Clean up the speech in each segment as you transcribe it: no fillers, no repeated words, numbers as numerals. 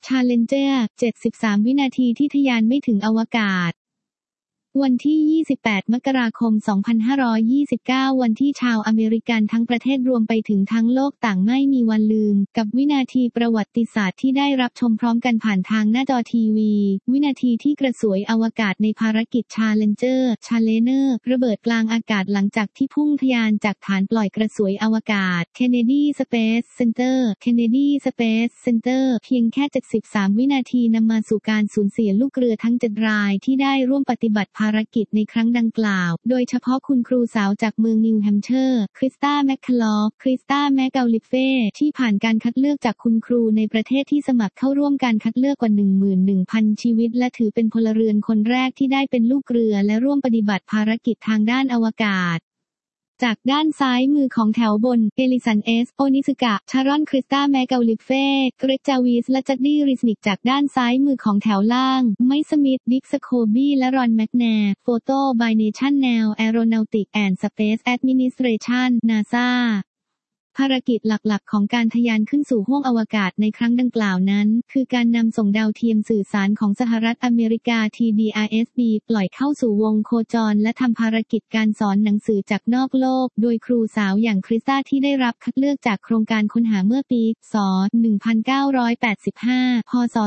Challenger 73 วินาทีที่ทะยานไม่ถึงอวกาศวันที่ 28 มกราคม 2529 วันที่ชาวอเมริกันทั้งประเทศรวมไปถึงทั้งโลกต่างไม่มีวันลืมกับวินาทีประวัติศาสตร์ที่ได้รับชมพร้อมกันผ่านทางหน้าจอทีวีวินาทีที่กระสวยอวกาศในภารกิจ Challenger ระเบิดกลางอากาศหลังจากที่พุ่งทะยานจากฐานปล่อยกระสวยอวกาศ Kennedy Space Center เพียงแค่ 73 วินาทีนำมาสู่การสูญเสียลูกเรือทั้ง 7 รายที่ได้ร่วมปฏิบัติภารกิจในครั้งดังกล่าวโดยเฉพาะคุณครูสาวจากเมืองนิวแฮมเชอร์คริสตาแมคคลอฟที่ผ่านการคัดเลือกจากคุณครูในประเทศที่สมัครเข้าร่วมการคัดเลือกกว่า 11,000 ชีวิตและถือเป็นพลเรือนคนแรกที่ได้เป็นลูกเรือและร่วมปฏิบัติภารกิจทางด้านอวกาศจากด้านซ้ายมือของแถวบนเอลิสันโอนิสึกะชารอนคริสตาแมกาลิเฟ่เกรกจาวิสและจัดดี้ริสนิกจากด้านซ้ายมือของแถวล่างไมค์สมิธดิกสโคบี้และรอนแมคแนร์โฟโต้บายเนชั่นแนวแอโรนอติกแอนด์สเปซแอดมินิสเทรชันนาซาภารกิจหลักๆของการทะยานขึ้นสู่ห้วงอวกาศในครั้งดังกล่าวนั้นคือการนำส่งดาวเทียมสื่อสารของสหรัฐอเมริกา TDRSB ปล่อยเข้าสู่วงโคจรและทำภารกิจการสอนหนังสือจากนอกโลกโดยครูสาวอย่างคริสตาที่ได้รับคัดเลือกจากโครงการค้นหาเมื่อปี ศ. 1985 พ.ศ.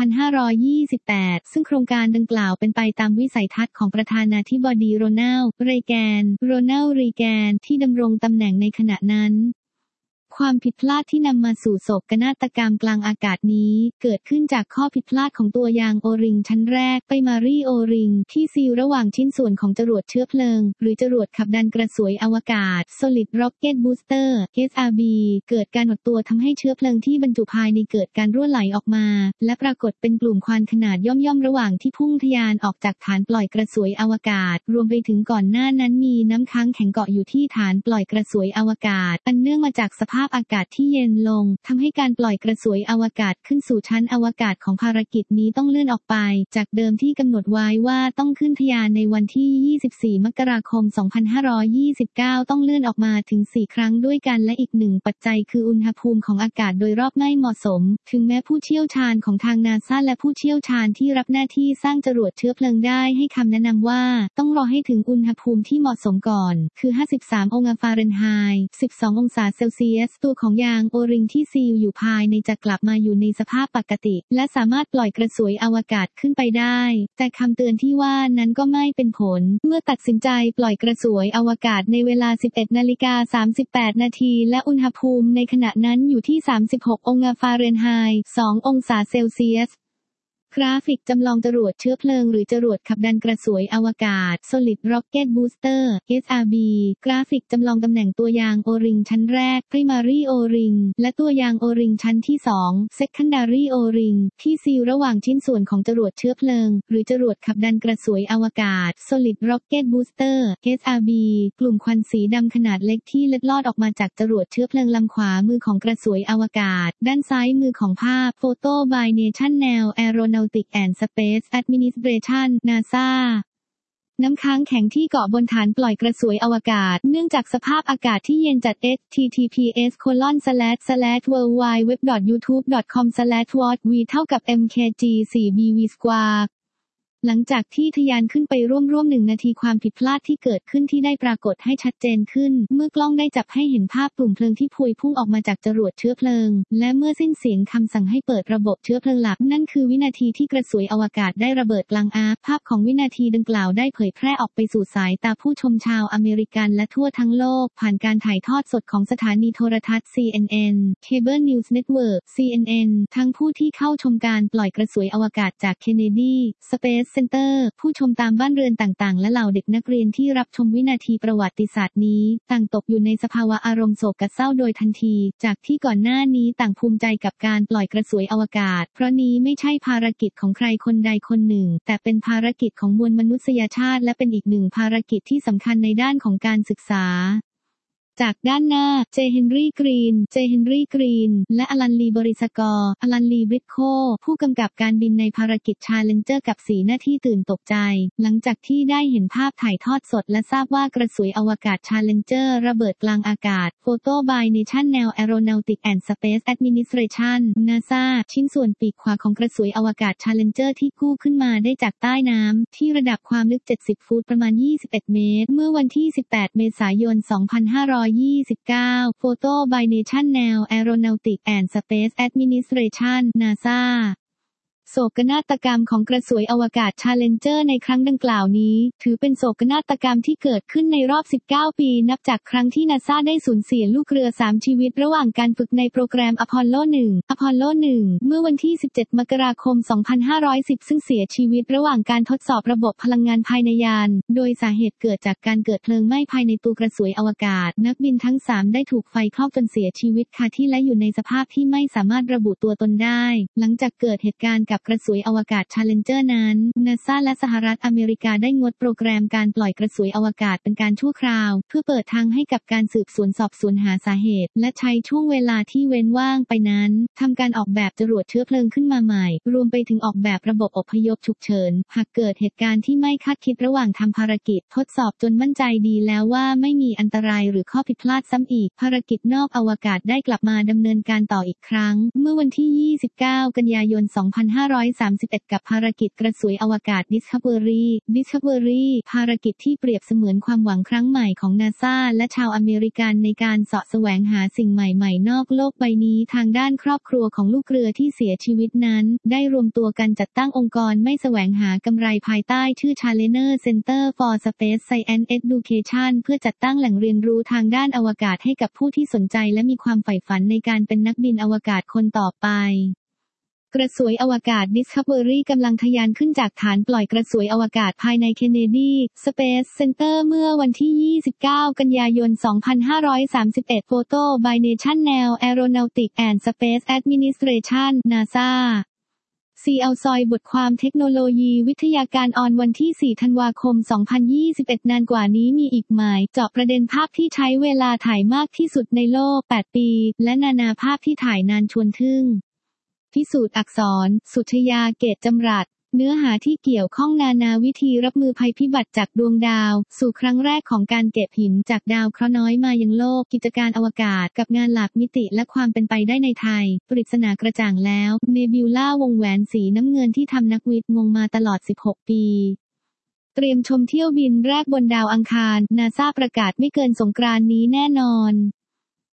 2528 ซึ่งโครงการดังกล่าวเป็นไปตามวิสัยทัศน์ของประธานาธิบดีโรนัลด์ เรแกนที่ดำรงตำแหน่งในขณะนั้นความผิดพลาดที่นำมาสู่โศกนาฏกรรมกลางอากาศนี้เกิดขึ้นจากข้อผิดพลาดของตัวยางโอริงชั้นแรกไปมารีโอริงที่ซีลระหว่างชิ้นส่วนของจรวดเชื้อเพลิงหรือจรวดขับดันกระสวยอวกาศ Solid Rocket Booster SRB เกิดการหดตัวทำให้เชื้อเพลิงที่บรรจุภายในเกิดการรั่วไหลออกมาและปรากฏเป็นกลุ่มควันขนาดย่อมระหว่างที่พุ่งทะยานออกจากฐานปล่อยกระสวยอวกาศรวมไปถึงก่อนหน้านั้นมีน้ำค้างแข็งเกาะอยู่ที่ฐานปล่อยกระสวยอวกาศอันเนื่องมาจากสภาพอากาศที่เย็นลงทำให้การปล่อยกระสวยอวกาศขึ้นสู่ชั้นอวกาศของภารกิจนี้ต้องเลื่อนออกไปจากเดิมที่กำหนดไว้ว่าต้องขึ้นทะยานในวันที่ 24 มกราคม 2529 ต้องเลื่อนออกมาถึง 4 ครั้งด้วยกันและอีกหนึ่งปัจจัยคืออุณหภูมิของอากาศโดยรอบไม่เหมาะสมถึงแม้ผู้เชี่ยวชาญของทางนาซาและผู้เชี่ยวชาญที่รับหน้าที่สร้างจรวดเชื้อเพลิงได้ให้คำแนะนำว่าต้องรอให้ถึงอุณหภูมิที่เหมาะสมก่อนคือ 53 องศาฟาเรนไฮต์ 12 องศาเซลเซียสตัวของยางโอริงที่ซีลอยู่ภายในจะกลับมาอยู่ในสภาพปกติและสามารถปล่อยกระสวยอวกาศขึ้นไปได้แต่คำเตือนที่ว่านั้นก็ไม่เป็นผลเมื่อตัดสินใจปล่อยกระสวยอวกาศในเวลา 11:38 นาทีและอุณหภูมิในขณะนั้นอยู่ที่ 36 องศาฟาเรนไฮต์ 2 องศาเซลเซียสกราฟิกจำลองจรวดเชื้อเพลิงหรือจรวดขับดันกระสวยอวกาศ Solid Rocket Booster SRB กราฟิกจำลองตำแหน่งตัวยางโอริงชั้นแรก Primary O-ring และตัวยางโอริงชั้นที่ 2 Secondary O-ring ที่ซีลระหว่างชิ้นส่วนของจรวดเชื้อเพลิงหรือจรวดขับดันกระสวยอวกาศ Solid Rocket Booster SRB กลุ่มควันสีดำขนาดเล็กที่เล็ดลอดออกมาจากจรวดเชื้อเพลิงลำขวามือของกระสวยอวกาศด้านซ้ายมือของภาพ Photo by National Aeronautic and Space Administration NASA น้ำค้างแข็งที่เกาะบนฐานปล่อยกระสวยอวกาศเนื่องจากสภาพอากาศที่เย็นจัด https://www.youtube.com/watv = mkg4bv²หลังจากที่ทะยานขึ้นไปร่วม1 นาทีความผิดพลาดที่เกิดขึ้นที่ได้ปรากฏให้ชัดเจนขึ้นเมื่อกล้องได้จับให้เห็นภาพกลุ่มเพลิงที่พวยพุ่งออกมาจากจรวดเชื้อเพลิงและเมื่อสิ้นเสียงคำสั่งให้เปิดระบบเชื้อเพลิงหลักนั่นคือวินาทีที่กระสวยอวกาศได้ระเบิดกลางอากาศภาพของวินาทีดังกล่าวได้เผยแพร่ออกไปสู่สายตาผู้ชมชาวอเมริกันและทั่วทั้งโลกผ่านการถ่ายทอดสดของสถานีโทรทัศน์ CNN Cable News Network CNN ทั้งผู้ที่เข้าชมการปล่อยกระสวยอวกาศจาก Kennedy Space Center ผู้ชมตามบ้านเรือนต่างๆและเหล่าเด็กนักเรียนที่รับชมวินาทีประวัติศาสตร์นี้ต่างตกอยู่ในสภาวะอารมณ์โศกเศร้าโดยทันทีจากที่ก่อนหน้านี้ต่างภูมิใจกับการปล่อยกระสวยอวกาศเพราะนี้ไม่ใช่ภารกิจของใครคนใดคนหนึ่งแต่เป็นภารกิจของมวลมนุษยชาติและเป็นอีกหนึ่งภารกิจที่สำคัญในด้านของการศึกษาจากด้านหน้า เจ เฮนรี่ กรีน และอลัน ลี บริสกอร์ อลัน ลี บริดโค ผู้กำกับการบินในภารกิจ Challenger กับสีหน้าที่ตื่นตกใจ หลังจากที่ได้เห็นภาพถ่ายทอดสดและทราบว่ากระสวยอวกาศ Challenger ระเบิดกลางอากาศ Photo by National Aeronautics and Space Administration NASA ชิ้นส่วนปีกขวาของกระสวยอวกาศ Challenger ที่กู้ขึ้นมาได้จากใต้น้ำที่ระดับความลึก 70 ฟุตประมาณ 21 เมตร เมื่อวันที่ 18 เมษายน 2529 Photo by National Aeronautics and Space Administration NASA โศกนาฏกรรมของกระสวยอวกาศ Challenger ในครั้งดังกล่าวนี้ถือเป็นโศกนาฏกรรมที่เกิดขึ้นในรอบ 19 ปีนับจากครั้งที่นาซาได้สูญเสียลูกเรือ 3 ชีวิตระหว่างการฝึกในโปรแกรมอพอลโล 1 เมื่อวันที่ 17 มกราคม 2510 ซึ่งเสียชีวิตระหว่างการทดสอบระบบพลังงานภายในยานโดยสาเหตุเกิดจากการเกิดเพลิงไหม้ภายในตัวกระสวยอวกาศนักบินทั้ง 3 ได้ถูกไฟคลอกจนเสียชีวิตคาที่และอยู่ในสภาพที่ไม่สามารถระบุตัวตนได้หลังจากเกิดเหตุการณ์กับกระสวยอวกาศ Challenger นั้น NASA และสหรัฐอเมริกาได้งดโปรแกรมการปล่อยกระสวยอวกาศเป็นการชั่วคราวเพื่อเปิดทางให้กับการสืบสวนสอบสวนหาสาเหตุและใช้ช่วงเวลาที่เว้นว่างไปนั้นทำการออกแบบจรวดเชื้อเพลิงขึ้นมาใหม่รวมไปถึงออกแบบระบบอพยพฉุกเฉินหากเกิดเหตุการณ์ที่ไม่คาดคิดระหว่างทำภารกิจทดสอบจนมั่นใจดีแล้วว่าไม่มีอันตรายหรือข้อผิดพลาดซ้ำอีกภารกิจนอกอวกาศได้กลับมาดำเนินการต่ออีกครั้งเมื่อวันที่ 29 กันยายน 2531 กับภารกิจกระสวยอวกาศ Discovery ภารกิจที่เปรียบเสมือนความหวังครั้งใหม่ของ NASA และชาวอเมริกันในการเสาะแสวงหาสิ่งใหม่ๆนอกโลกใบนี้ทางด้านครอบครัวของลูกเรือที่เสียชีวิตนั้นได้รวมตัวกันจัดตั้งองค์กรไม่แสวงหากำไรภายใต้ชื่อ Challenger Center for Space Science Education เพื่อจัดตั้งแหล่งเรียนรู้ทางด้านอวกาศให้กับผู้ที่สนใจและมีความใฝ่ฝันในการเป็นนักบินอวกาศคนต่อไปกระสวยอวกาศ Discovery กำลังทะยานขึ้นจากฐานปล่อยกระสวยอวกาศภายใน Kennedy Space Center เมื่อวันที่ 29 กันยายน 2531 Photo by National Aeronautics and Space Administration NASA ซีเอาซอยบทความเทคโนโลยีวิทยาการออนวันที่ 4 ธันวาคม 2021 นานกว่านี้มีอีกหมายเจาะประเด็นภาพที่ใช้เวลาถ่ายมากที่สุดในโลก 8 ปี และนานาภาพที่ถ่ายนานชวนทึ่งพิสูจน์อักษร สุชยา เกตจำรัดเนื้อหาที่เกี่ยวข้องนานาวิธีรับมือภัยพิบัติจากดวงดาวสู่ครั้งแรกของการเก็บหินจากดาวเคราะห์น้อยมายังโลกกิจการอวกาศกับงานหลากมิติและความเป็นไปได้ในไทยปริศนากระจ่างแล้วเนบิวล่าวงแหวนสีน้ำเงินที่ทำนักวิทย์งงมาตลอด 16 ปีเตรียมชมเที่ยวบินแรกบนดาวอังคาร NASA ประกาศไม่เกินสงกรานต์นี้แน่นอน